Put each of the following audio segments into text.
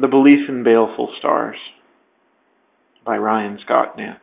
The Belief in Baleful Stars by Ryan Scott Nance.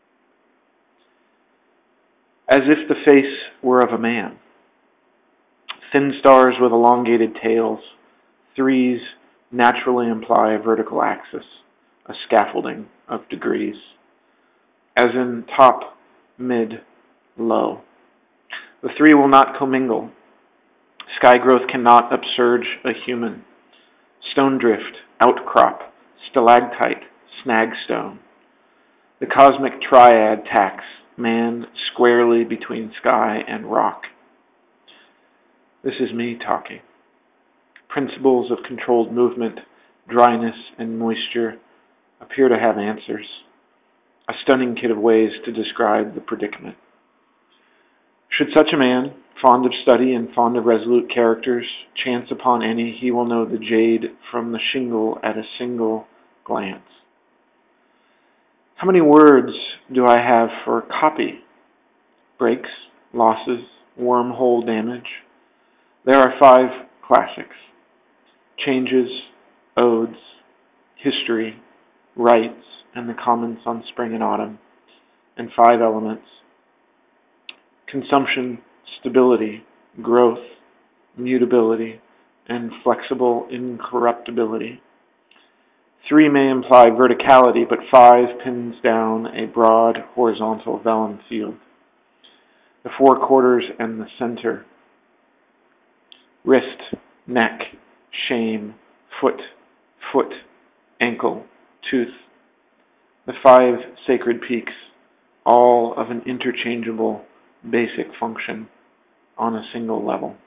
As if the face were of a man. Thin stars with elongated tails. Threes naturally imply a vertical axis, a scaffolding of degrees. As in top, mid, low. The three will not commingle. Sky growth cannot upsurge a human. Stone drift, outcrop, stalactite, snagstone. The cosmic triad tacks man squarely between sky and rock. This is me talking. Principles of controlled movement, dryness, and moisture appear to have answers. A stunning kit of ways to describe the predicament. Should such a man, fond of study and fond of resolute characters, chance upon any, he will know the jade from the shingle at a single glance. How many words do I have for copy? Breaks, losses, wormhole damage. There are 5 classics. Changes, odes, history, rites, and the comments on spring and autumn, and 5 elements. Consumption, stability, growth, mutability, and flexible incorruptibility. 3 may imply verticality, but 5 pins down a broad horizontal vellum field. The 4 quarters and the center. Wrist, neck, shame, foot, ankle, tooth. The 5 sacred peaks, all of an interchangeable basic function on a single level.